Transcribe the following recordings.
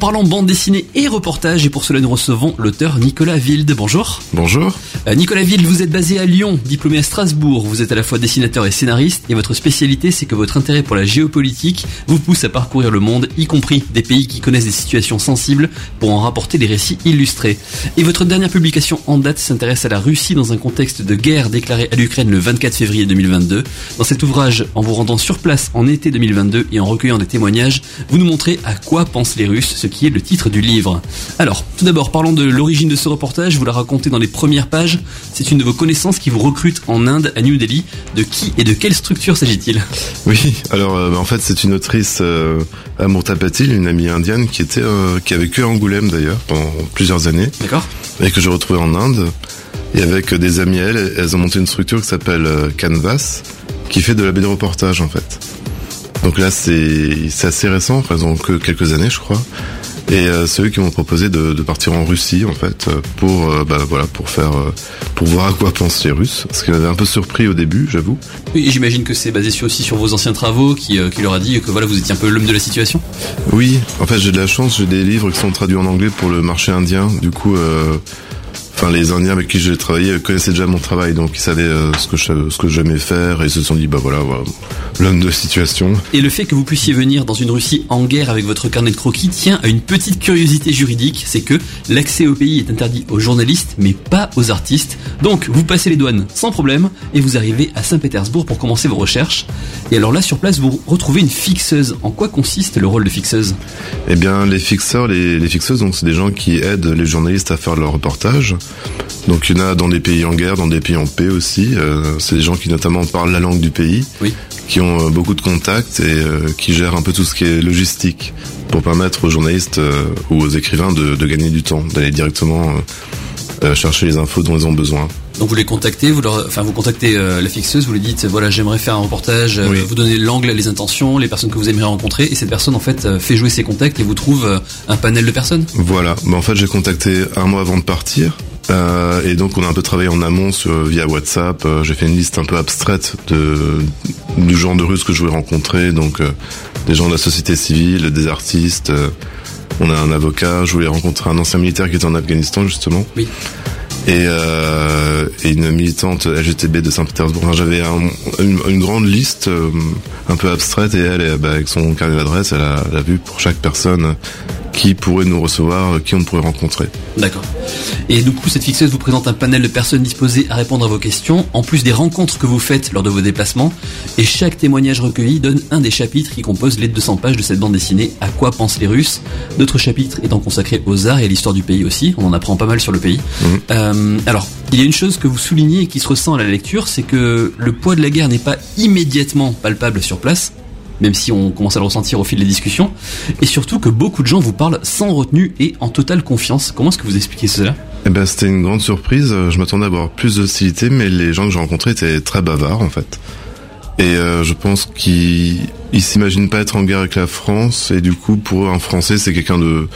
parlons bande dessinée et reportage, et pour cela nous recevons l'auteur Nicolas Wilde. Bonjour. Bonjour. Nicolas Wilde, vous êtes basé à Lyon, diplômé à Strasbourg. Vous êtes à la fois dessinateur et scénariste, et votre spécialité, c'est que votre intérêt pour la géopolitique vous pousse à parcourir le monde, y compris des pays qui connaissent des situations sensibles, pour en rapporter des récits illustrés. Et votre dernière publication en date s'intéresse à la Russie dans un contexte de guerre déclarée à l'Ukraine le 24 février 2022. Dans cet ouvrage, en vous rendant sur place en été 2022 et en recueillant des témoignages, vous nous montrez à quoi pensent les Russes, ce qui est le titre du livre. Alors, tout d'abord, parlons de l'origine de ce reportage. Vous la racontez dans les premières pages. C'est une de vos connaissances qui vous recrute en Inde, à New Delhi. De qui et de quelle structure s'agit-il ? Oui, alors en fait c'est une autrice, Amrita Patil, une amie indienne qui a vécu à Angoulême d'ailleurs pendant plusieurs années. D'accord. Et que j'ai retrouvée en Inde. Et avec des amis elles ont monté une structure qui s'appelle Canvas, qui fait de la BD reportage en fait. Donc là c'est assez récent, elles ont que quelques années je crois. Et c'est eux qui m'ont proposé de partir en Russie en fait pour voir à quoi pensent les Russes, ce qui m'avait un peu surpris au début, j'avoue. Oui, j'imagine que c'est basé aussi sur vos anciens travaux qui leur a dit que voilà, vous étiez un peu l'homme de la situation. Oui, en fait j'ai de la chance, j'ai des livres qui sont traduits en anglais pour le marché indien, du coup les Indiens avec qui j'ai travaillé connaissaient déjà mon travail, donc ils savaient ce que j'aimais faire et ils se sont dit voilà, l'homme de situation. Et le fait que vous puissiez venir dans une Russie en guerre avec votre carnet de croquis tient à une petite curiosité juridique, c'est que l'accès au pays est interdit aux journalistes mais pas aux artistes. Donc vous passez les douanes sans problème et vous arrivez à Saint-Pétersbourg pour commencer vos recherches. Et alors là sur place vous retrouvez une fixeuse. En quoi consiste le rôle de fixeuse ? Eh bien les fixeurs, les fixeuses, donc c'est des gens qui aident les journalistes à faire leur reportage. Donc il y en a dans des pays en guerre, dans des pays en paix aussi. C'est des gens qui notamment parlent la langue du pays, oui, qui ont beaucoup de contacts et qui gèrent un peu tout ce qui est logistique pour permettre aux journalistes ou aux écrivains de gagner du temps, d'aller directement chercher les infos dont ils ont besoin. Donc vous les contactez, vous contactez la fixeuse, vous lui dites voilà j'aimerais faire un reportage, oui, vous donnez l'angle, les intentions, les personnes que vous aimeriez rencontrer, et cette personne en fait fait jouer ses contacts et vous trouve un panel de personnes. Voilà, en fait j'ai contacté un mois avant de partir. Et donc on a un peu travaillé en amont via WhatsApp. J'ai fait une liste un peu abstraite du genre de Russes que je voulais rencontrer, donc des gens de la société civile, des artistes. On a un avocat. Je voulais rencontrer un ancien militaire qui était en Afghanistan justement. Oui. Et une militante LGTB de Saint-Pétersbourg. Enfin, j'avais une grande liste un peu abstraite et elle, avec son carnet d'adresse, elle a vu pour chaque personne qui pourrait nous recevoir, qui on pourrait rencontrer. D'accord. Et du coup, cette fixeuse vous présente un panel de personnes disposées à répondre à vos questions, en plus des rencontres que vous faites lors de vos déplacements. Et chaque témoignage recueilli donne un des chapitres qui composent les 200 pages de cette bande dessinée, À quoi pensent les Russes. D'autres chapitres étant consacrés aux arts et à l'histoire du pays aussi. On en apprend pas mal sur le pays. Alors, il y a une chose que vous soulignez et qui se ressent à la lecture, c'est que le poids de la guerre n'est pas immédiatement palpable sur place, même si on commence à le ressentir au fil des discussions, et surtout que beaucoup de gens vous parlent sans retenue et en totale confiance. Comment est-ce que vous expliquez cela ? C'était une grande surprise. Je m'attendais à avoir plus d'hostilité, mais les gens que j'ai rencontrés étaient très bavards en fait. Et je pense qu'ils s'imaginent pas être en guerre avec la France, et du coup pour eux un Français c'est quelqu'un de...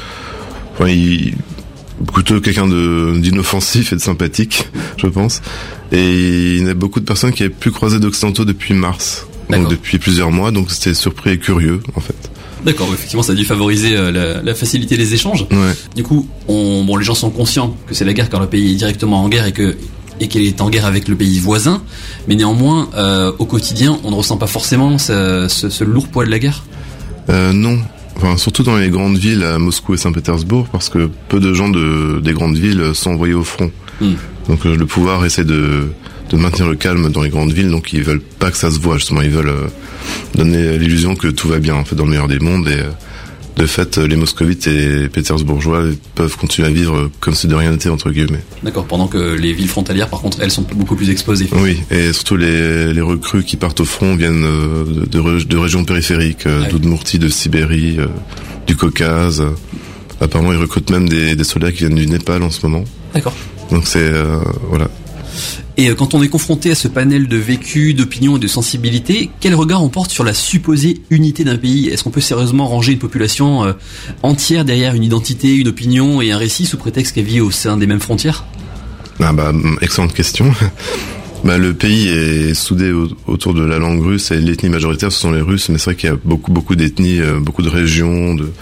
plutôt quelqu'un d'inoffensif et de sympathique, je pense. Et il y a beaucoup de personnes qui avaient plus croisé d'occidentaux depuis mars. Donc depuis plusieurs mois, donc c'était surpris et curieux en fait. D'accord, effectivement ça a dû favoriser la facilité des échanges. Ouais. Du coup, les gens sont conscients que c'est la guerre car le pays est directement en guerre et qu'elle est en guerre avec le pays voisin, mais néanmoins au quotidien on ne ressent pas forcément ce lourd poids de la guerre. Non. Enfin, surtout dans les grandes villes à Moscou et Saint-Pétersbourg, parce que peu de gens des grandes villes sont envoyés au front. Donc le pouvoir essaie de maintenir le calme dans les grandes villes, donc ils veulent pas que ça se voit, justement, ils veulent donner l'illusion que tout va bien, en fait, dans le meilleur des mondes, et de fait, les moscovites et pétersbourgeois peuvent continuer à vivre comme si de rien n'était, entre guillemets. D'accord, pendant que les villes frontalières, par contre, elles sont beaucoup plus exposées. Oui, et surtout les recrues qui partent au front viennent de régions périphériques, d'Oudmourtie, de Sibérie, du Caucase. Apparemment, ils recrutent même des soldats qui viennent du Népal en ce moment. D'accord. Donc c'est... voilà. Et quand on est confronté à ce panel de vécu, d'opinions et de sensibilités, quel regard on porte sur la supposée unité d'un pays ? Est-ce qu'on peut sérieusement ranger une population entière derrière une identité, une opinion et un récit sous prétexte qu'elle vit au sein des mêmes frontières ? Excellente question. Le pays est soudé autour de la langue russe et l'ethnie majoritaire ce sont les Russes, mais c'est vrai qu'il y a beaucoup d'ethnies, beaucoup de régions,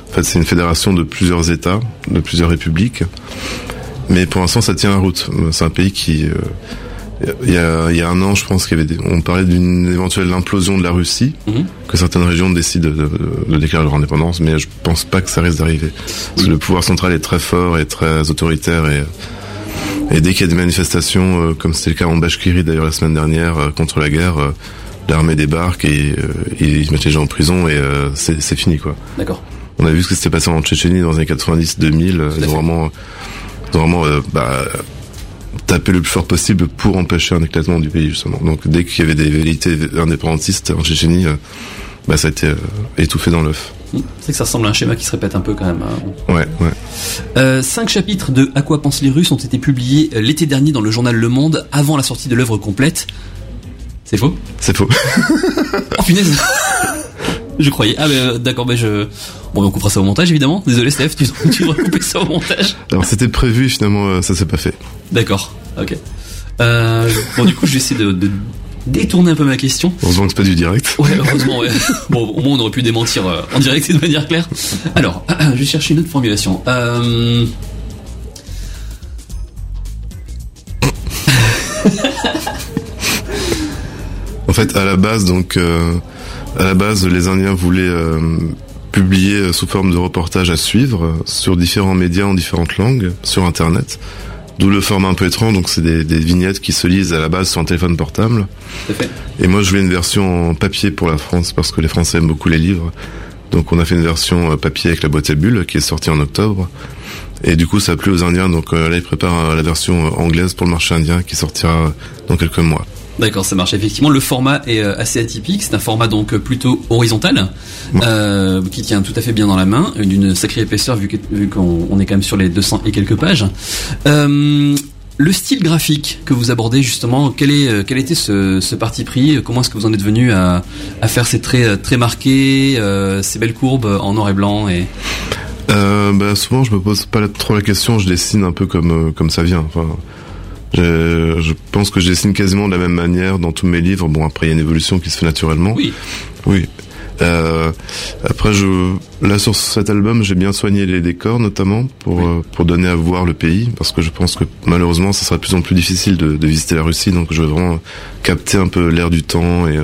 En fait, c'est une fédération de plusieurs États, de plusieurs républiques. Mais pour l'instant, ça tient la route. C'est un pays qui... il y a un an, je pense on parlait d'une éventuelle implosion de la Russie, que certaines régions décident de déclarer leur indépendance, mais je pense pas que ça risque d'arriver. Parce que le pouvoir central est très fort et très autoritaire, et dès qu'il y a des manifestations, comme c'était le cas en Bachkirie d'ailleurs la semaine dernière, contre la guerre, l'armée débarque et ils mettent les gens en prison et c'est fini, quoi. D'accord. On a vu ce qui s'était passé en Tchétchénie dans les années 90-2000, ils ont vraiment taper le plus fort possible pour empêcher un éclatement du pays, justement. Donc dès qu'il y avait des velléités indépendantistes en Tchétchénie, ça a été étouffé dans l'œuf. C'est que ça ressemble à un schéma qui se répète un peu quand même. Ouais. 5 chapitres de À quoi pensent les Russes ont été publiés l'été dernier dans le journal Le Monde avant la sortie de l'œuvre complète. C'est faux ? C'est faux. Oh punaise. Je croyais. Ah d'accord, Bon, on coupera ça au montage, évidemment. Désolé, Steph, tu dois couper ça au montage. Alors, c'était prévu, finalement, ça s'est pas fait. D'accord, ok. Bon, du coup, je vais essayer de détourner un peu ma question. Heureusement que c'est pas du direct. Ouais, heureusement, ouais. Bon, au moins, on aurait pu démentir en direct et de manière claire. Alors, je vais chercher une autre formulation. En fait, à la base, les Indiens voulaient publier sous forme de reportage à suivre sur différents médias en différentes langues sur Internet. D'où le format un peu étrange, donc c'est des vignettes qui se lisent à la base sur un téléphone portable. Tout à fait. Et moi, je voulais une version en papier pour la France parce que les Français aiment beaucoup les livres. Donc on a fait une version papier avec la boîte à bulles qui est sortie en octobre. Et du coup, ça a plu aux Indiens, donc là, ils préparent la version anglaise pour le marché indien qui sortira dans quelques mois. D'accord, ça marche. Effectivement, le format est assez atypique. C'est un format donc plutôt horizontal, qui tient tout à fait bien dans la main, d'une sacrée épaisseur vu qu'on est quand même sur les 200 et quelques pages. Le style graphique que vous abordez justement, quel était ce parti pris ? Comment est-ce que vous en êtes venu à faire ces traits très marqués, ces belles courbes en noir et blanc et... Souvent, je me pose pas trop la question. Je dessine un peu comme ça vient. Enfin. Je pense que je dessine quasiment de la même manière dans tous mes livres. Bon, après, il y a une évolution qui se fait naturellement. Oui. Après, là, sur cet album, j'ai bien soigné les décors, notamment, pour donner à voir le pays, parce que je pense que, malheureusement, ça sera de plus en plus difficile de visiter la Russie, donc je veux vraiment capter un peu l'air du temps et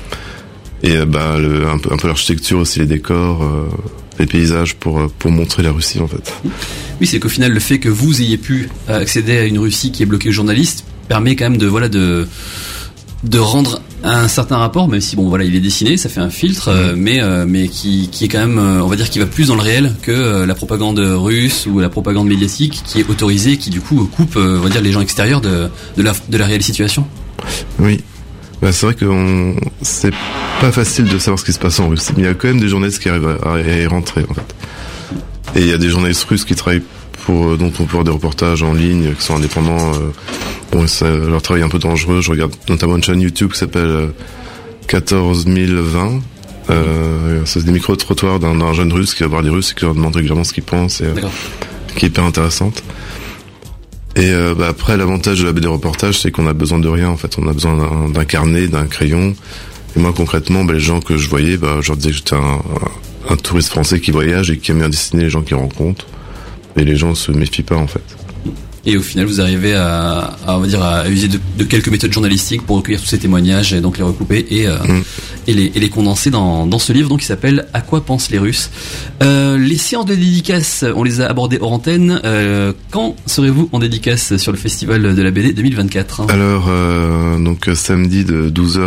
un peu l'architecture aussi, les décors, les paysages pour montrer la Russie, en fait. Oui, c'est qu'au final, le fait que vous ayez pu accéder à une Russie qui est bloquée aux journalistes permet quand même de rendre un certain rapport, même si il est dessiné, ça fait un filtre, mais qui est quand même, on va dire, qui va plus dans le réel que la propagande russe ou la propagande médiatique qui est autorisée, qui du coup coupe, on va dire, les gens extérieurs de la réelle situation. Oui. C'est vrai que c'est pas facile de savoir ce qui se passe en Russie, mais il y a quand même des journalistes qui arrivent à y rentrer, en fait. Et il y a des journalistes russes qui travaillent dont on peut voir des reportages en ligne, qui sont indépendants. Leur travail est un peu dangereux. Je regarde notamment une chaîne YouTube qui s'appelle 14020. C'est des micro-trottoirs d'un jeune russe qui va voir les Russes et qui leur demande régulièrement ce qu'ils pensent, qui est hyper intéressante. Et après, l'avantage de la BD reportage, c'est qu'on a besoin de rien, en fait. On a besoin d'un carnet, d'un crayon. Et moi, concrètement, les gens que je voyais, je leur disais que j'étais un touriste français qui voyage et qui aime bien dessiner les gens qu'il rencontre. Et les gens se méfient pas, en fait. Et au final, vous arrivez à user de quelques méthodes journalistiques pour recueillir tous ces témoignages et donc les recouper et les condenser dans ce livre donc qui s'appelle À quoi pensent les Russes. Les séances de dédicaces, on les a abordées hors antenne. Quand serez-vous en dédicace sur le festival de la BD 2024 ? Alors, donc samedi de 10h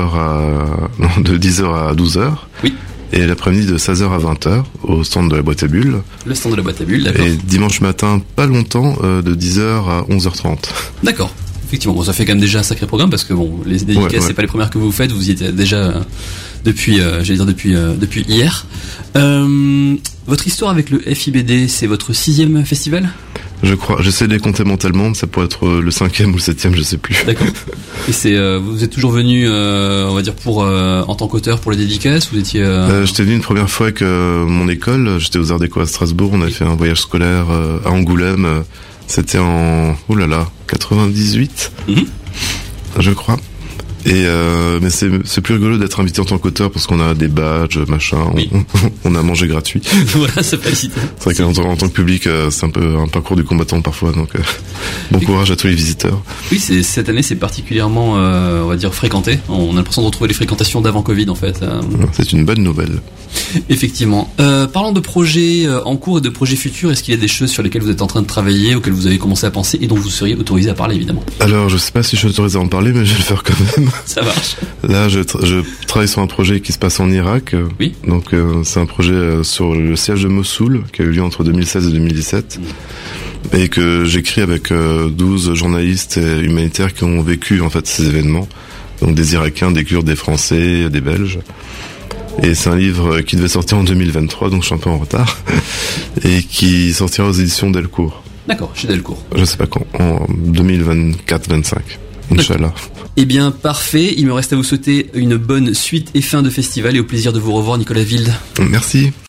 à 12h. Oui. Et l'après-midi de 16h à 20h au stand de la boîte à bulles. Le stand de la boîte à bulles, d'accord. Et dimanche matin, pas longtemps, de 10h à 11h30. D'accord. Effectivement, ça fait quand même déjà un sacré programme parce que les dédicaces, c'est pas les premières que vous faites, vous y êtes déjà depuis hier. Votre histoire avec le FIBD, c'est votre 6e festival ? Je crois, j'essaie de les compter mentalement, ça pourrait être le 5e ou le 7e, je sais plus. D'accord. Et vous êtes toujours venu, on va dire, en tant qu'auteur pour les dédicaces, vous étiez... J'étais venu une première fois avec mon école, j'étais aux Arts Déco à Strasbourg, on avait fait un voyage scolaire à Angoulême, c'était en, 98, je crois. Et mais c'est plus rigolo d'être invité en tant qu'auteur parce qu'on a des badges, machin, Oui. on a mangé gratuit. Voilà, ça facilite. C'est vrai qu'en tant que public, c'est un peu un parcours du combattant parfois, donc bon courage à tous les visiteurs. Oui, cette année c'est particulièrement, on va dire, fréquenté. On a l'impression de retrouver les fréquentations d'avant Covid en fait. C'est une bonne nouvelle. Effectivement. Parlant de projets en cours et de projets futurs, est-ce qu'il y a des choses sur lesquelles vous êtes en train de travailler, auxquelles vous avez commencé à penser et dont vous seriez autorisé à parler évidemment? Alors je sais pas si je suis autorisé à en parler, mais je vais le faire quand même. Ça marche. Là, je travaille sur un projet qui se passe en Irak. Oui. Donc, c'est un projet sur le siège de Mossoul qui a eu lieu entre 2016 et 2017. Et que j'écris avec 12 journalistes et humanitaires qui ont vécu en fait ces événements. Donc des Irakiens, des Kurdes, des Français, des Belges. Et c'est un livre qui devait sortir en 2023, donc je suis un peu en retard. Et qui sortira aux éditions Delcourt. D'accord, chez Delcourt. Je sais pas quand, en 2024-25. Inch'Allah. Eh bien, parfait. Il me reste à vous souhaiter une bonne suite et fin de festival et au plaisir de vous revoir, Nicolas Wilde. Merci.